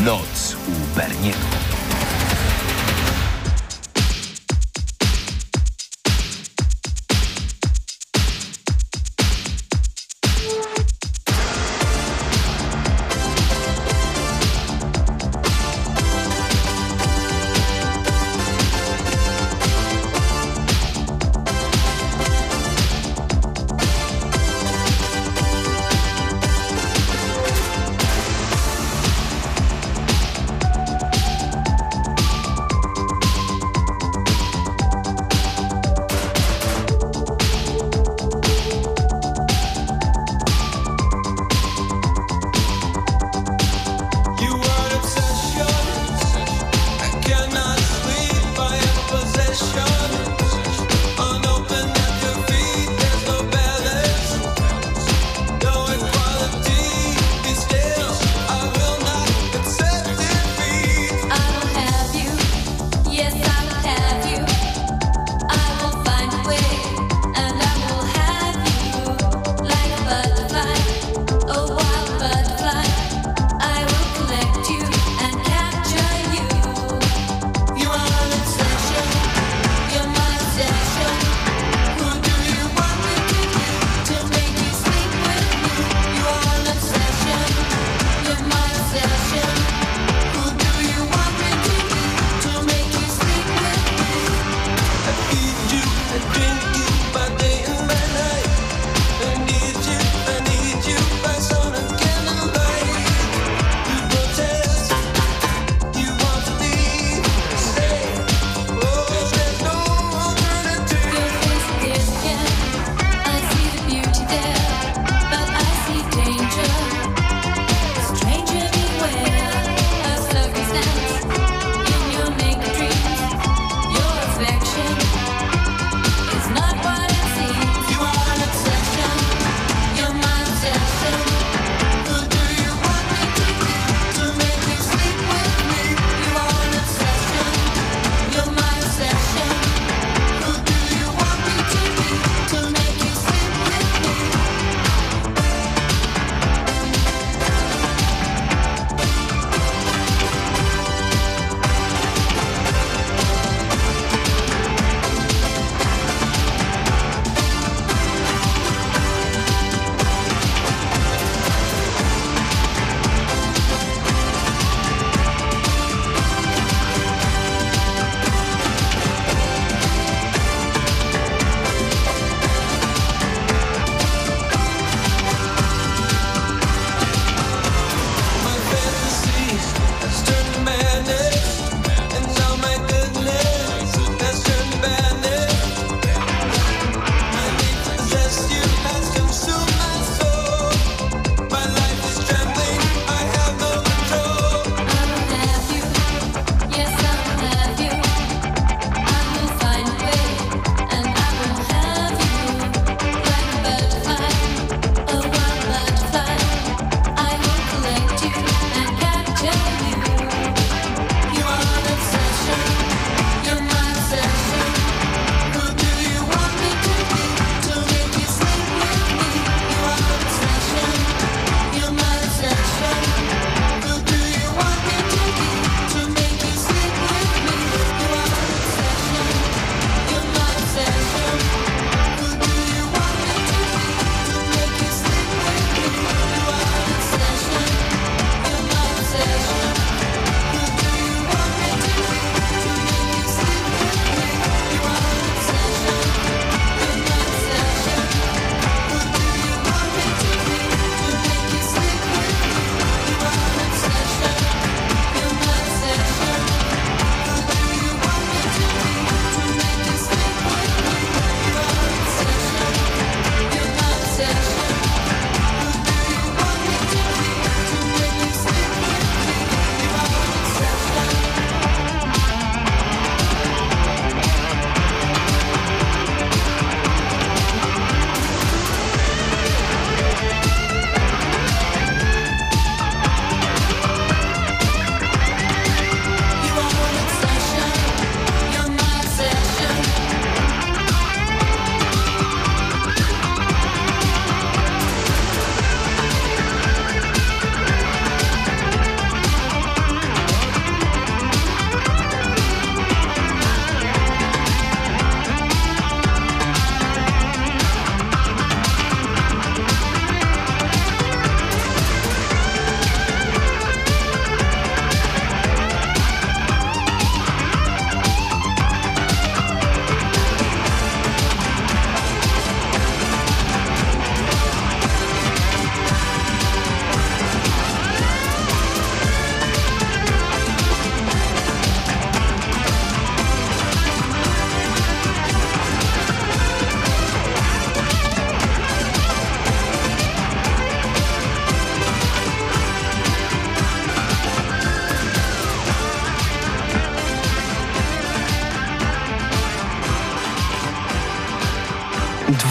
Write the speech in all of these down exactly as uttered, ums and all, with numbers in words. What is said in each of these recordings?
Noc u Berniego.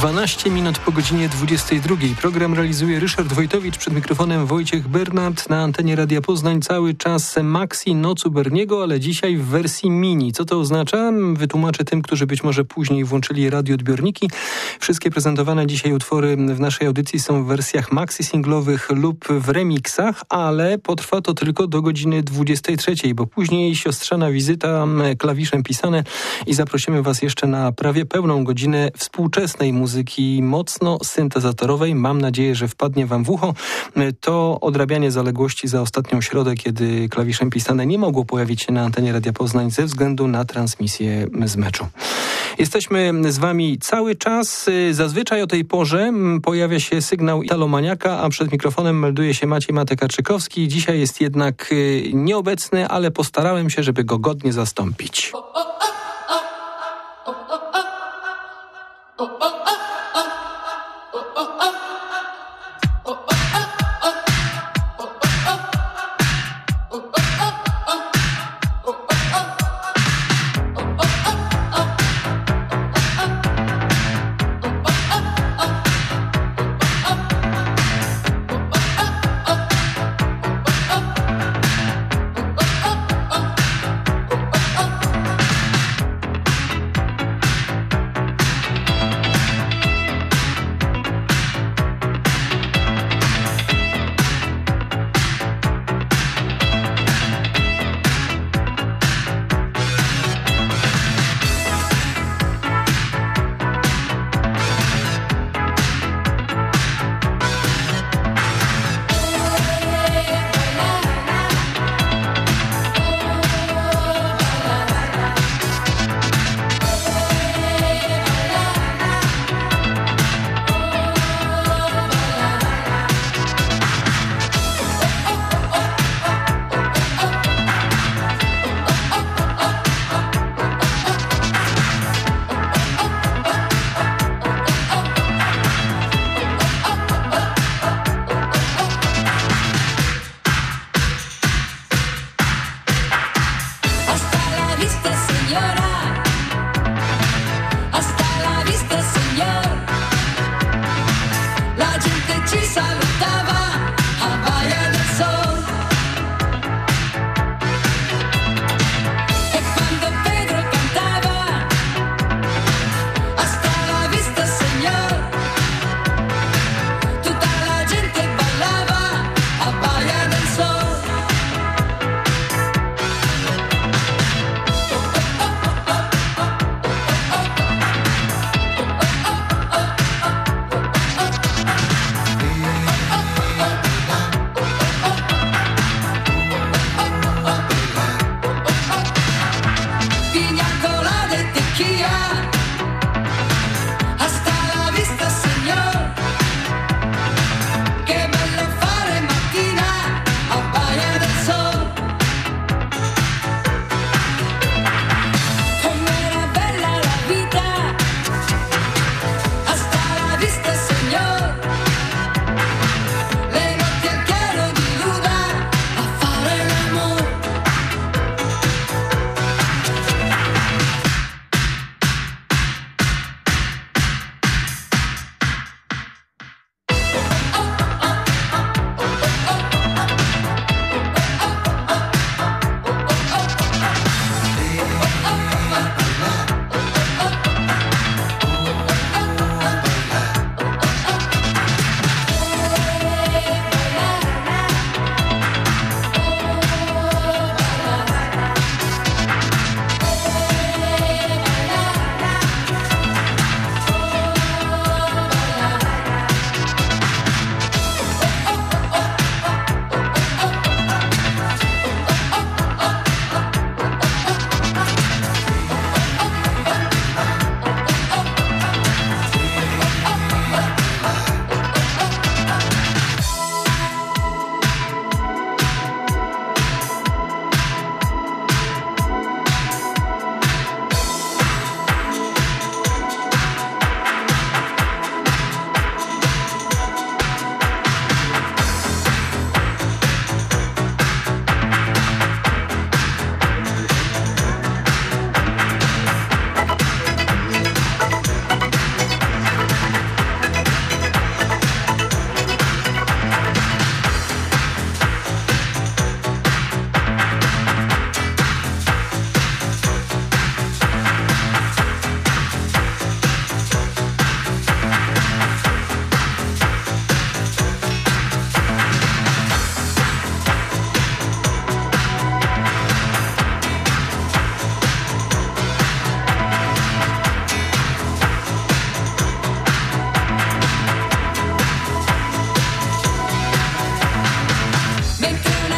dwanaście minut po godzinie dwudziestej drugiej. Program realizuje Ryszard Wojtowicz, przed mikrofonem Wojciech Bernat. Na antenie Radia Poznań cały czas Maxi Nocu Berniego, ale dzisiaj w wersji mini. Co to oznacza? Wytłumaczę tym, którzy być może później włączyli radioodbiorniki. Wszystkie prezentowane dzisiaj utwory w naszej audycji są w wersjach maxi singlowych lub w remixach, ale potrwa to tylko do godziny dwudziestej trzeciej, bo później siostrzana wizyta, klawiszem pisane i zaprosimy Was jeszcze na prawie pełną godzinę współczesnej muzyki, mocno syntezatorowej. Mam nadzieję, że wpadnie Wam w ucho. To odrabianie zaległości za ostatnią środę, kiedy klawiszem pisane nie mogło pojawić się na antenie Radia Poznań ze względu na transmisję z meczu. Jesteśmy z Wami cały czas. Zazwyczaj o tej porze pojawia się sygnał Italomaniaka, a przed mikrofonem melduje się Maciej Matek-Arczykowski. Dzisiaj jest jednak nieobecny, ale postarałem się, żeby go godnie zastąpić.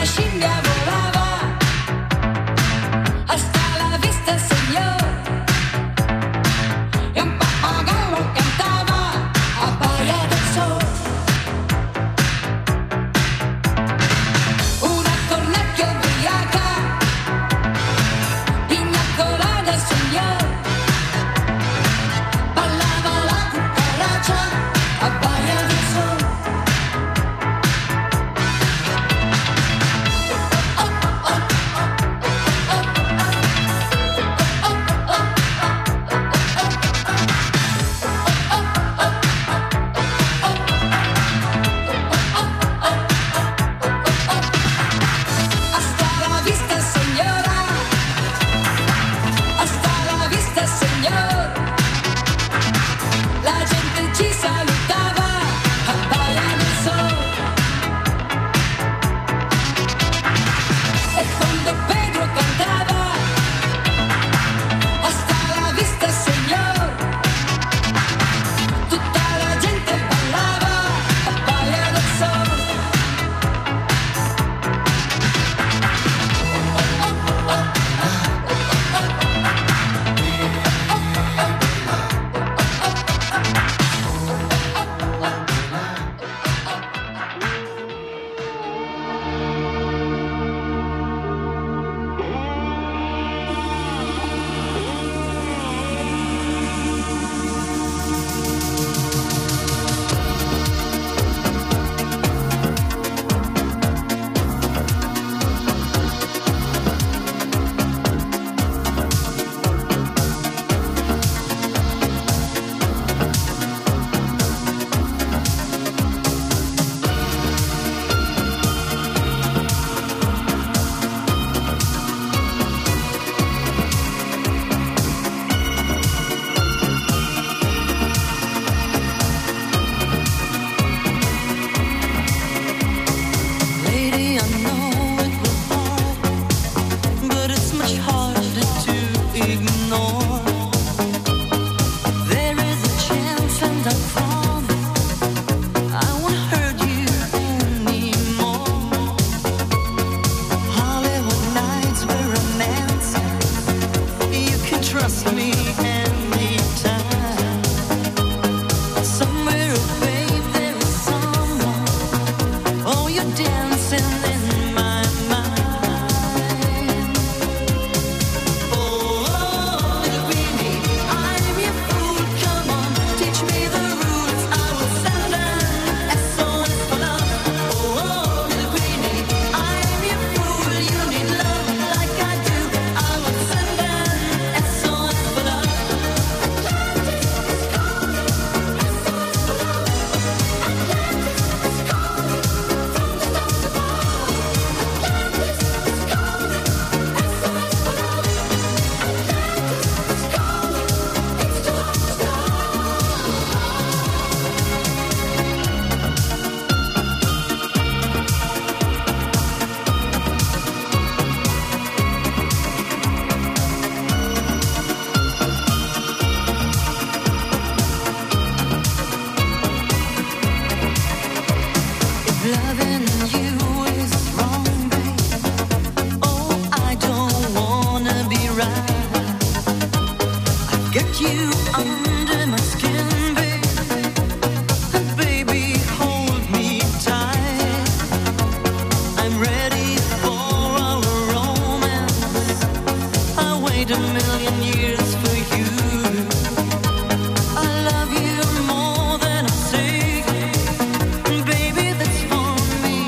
Baby, that's for me.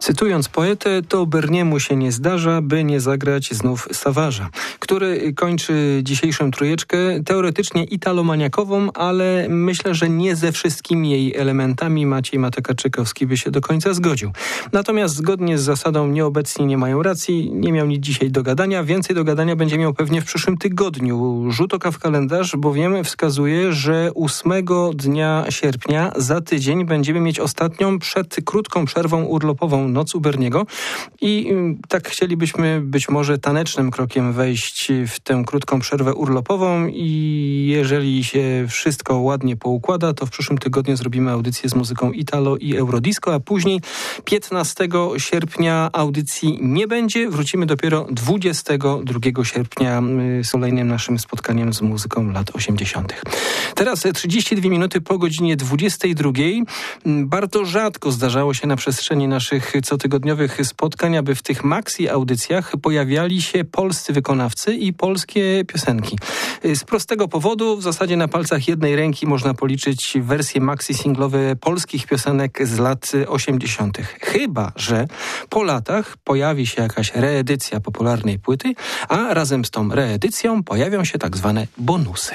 Cytując poetę, to Berniemu się nie zdarza, by nie zagrać znów Savage'a, który kończy dzisiejszą trójeczkę teoretycznie italomaniakową, ale myślę, że nie ze wszystkimi jej elementami Maciej Mateka-Czykowski by się do końca zgodził. Natomiast zgodnie z zasadą nieobecni nie mają racji, nie miał nic dzisiaj do gadania. Więcej do gadania będzie miał pewnie w przyszłym tygodniu. Rzut oka w kalendarz, bowiem wskazuje, że ósmego dnia sierpnia za tydzień będziemy mieć ostatnią przed krótką przerwą urlopową noc u Berniego i tak chcielibyśmy być może tanecznym krokiem wejść w tę krótką przerwę urlopową i jeżeli się wszystko ładnie poukłada, to w przyszłym tygodniu zrobimy audycję z muzyką Italo i Eurodisco, a później piętnastego sierpnia audycji nie będzie. Wrócimy dopiero dwudziestego drugiego sierpnia z kolejnym naszym spotkaniem z muzyką lat osiemdziesiątych. Teraz trzydzieści dwie minuty po godzinie dwudziestej drugiej. Bardzo rzadko zdarzało się na przestrzeni naszych cotygodniowych spotkań, aby w tych maxi audycjach pojawiali się polscy wykonawcy i polskie piosenki. Z prostego powodu, w zasadzie na palcach jednej ręki można policzyć wersje maxi singlowe polskich piosenek z lat osiemdziesiątych. Chyba że po latach pojawi się jakaś reedycja popularnej płyty, a razem z tą reedycją pojawią się tak zwane bonusy.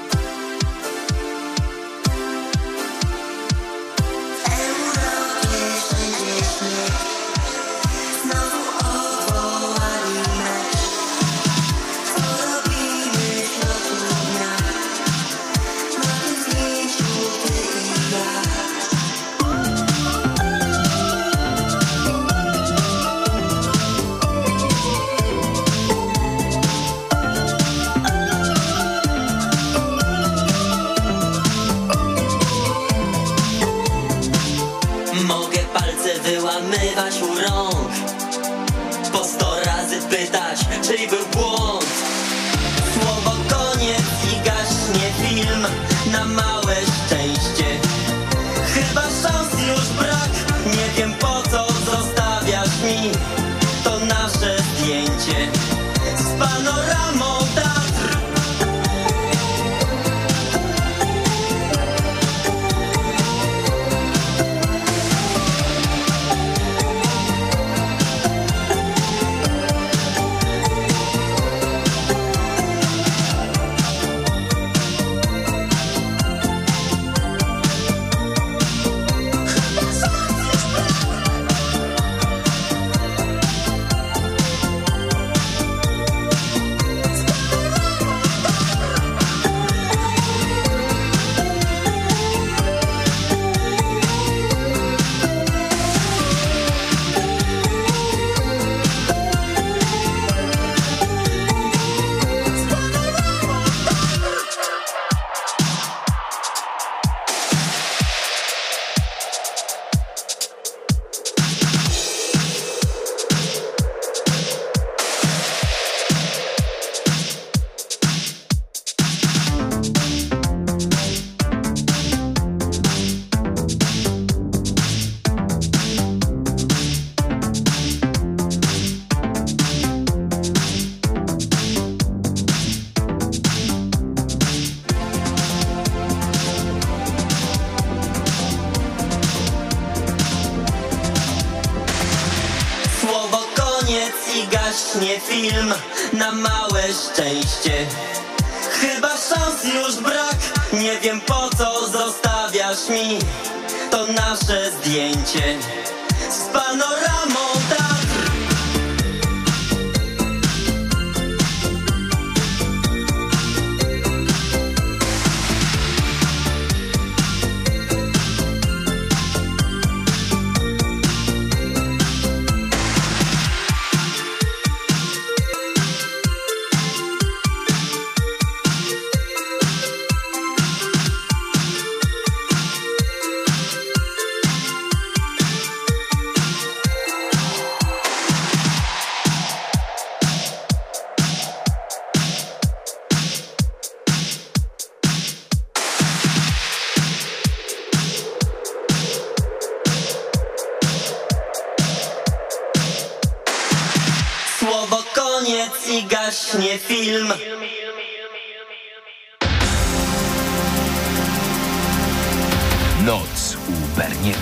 Europe. u rąk, po sto razy pytać, czyj był błąd. Słowo koniec i gaśnie film na małe szczęście. Chyba szans już brak, nie wiem po co zostawiasz mi to nasze zdjęcie z panoramą Tatr. Gaśnie film na małe szczęście. Chyba szans już brak, nie wiem po co zostawiasz mi to nasze zdjęcie z panoramą Tatr. Słowo koniec i gaśnie film. Noc u Berniego.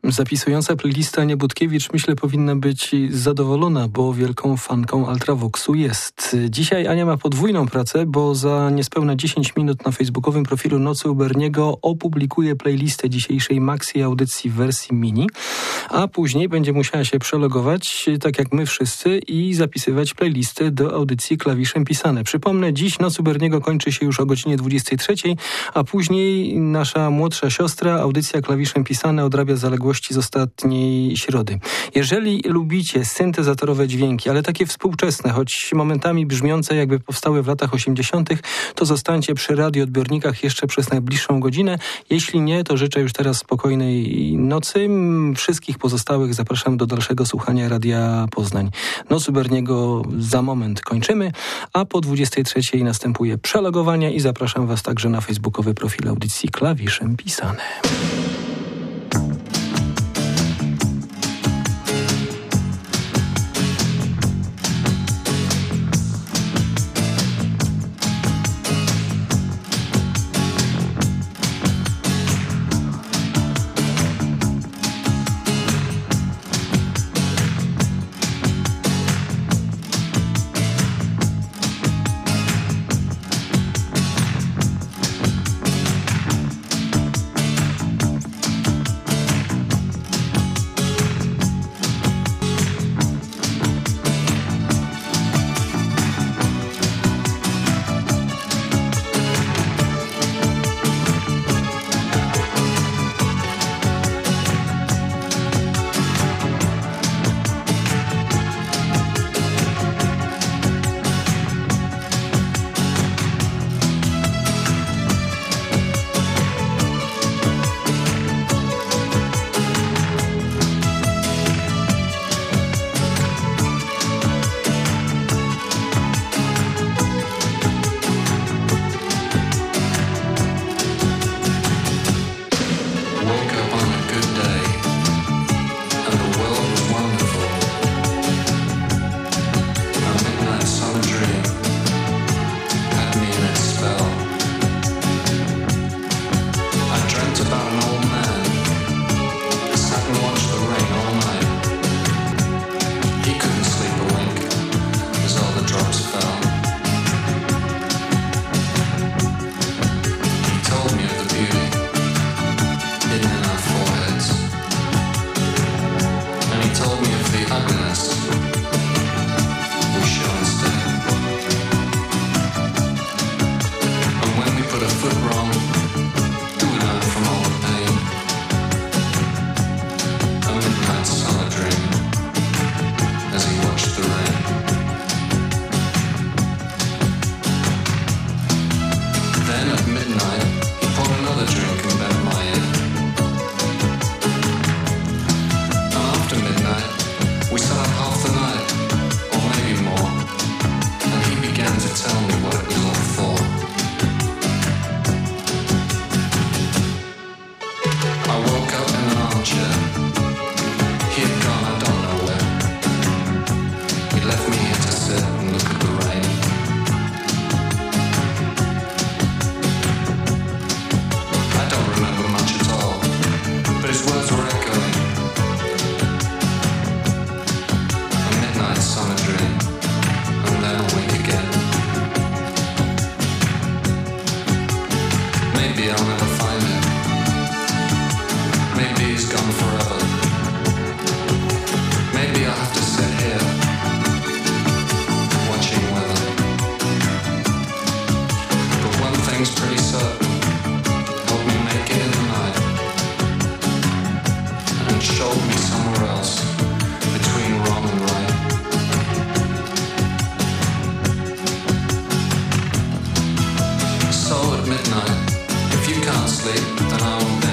Zapisująca playlista Ania Budkiewicz, myślę, powinna być zadowolona, bo wielką fanką Ultravoxu jest. Dzisiaj Ania ma podwójną pracę, bo za niespełna dziesięć minut na facebookowym profilu Nocy u Berniego opublikuje playlistę dzisiejszej Maxi audycji w wersji mini, a później będzie musiała się przelogować, tak jak my wszyscy, i zapisywać playlistę do audycji Klawiszem Pisane. Przypomnę, dziś Noc u Berniego kończy się już o godzinie dwudziestej trzeciej, a później nasza młodsza siostra, audycja Klawiszem Pisane, odrabia zaległości z ostatniej środy. Jeżeli lubicie syntezatorowe dźwięki, ale takie współczesne, choć momentami brzmiące jakby powstały w latach osiemdziesiątych, to zostańcie przy radioodbiornikach jeszcze przez najbliższą godzinę. Jeśli nie, to życzę już teraz spokojnej nocy. Wszystkich pozostałych zapraszam do dalszego słuchania Radia Poznań. Noc u Berniego za moment kończymy, a po dwudziestej trzeciej następuje przelogowanie i zapraszam Was także na facebookowy profil audycji Klawiszem Pisane. Midnight, if you can't sleep, then I'll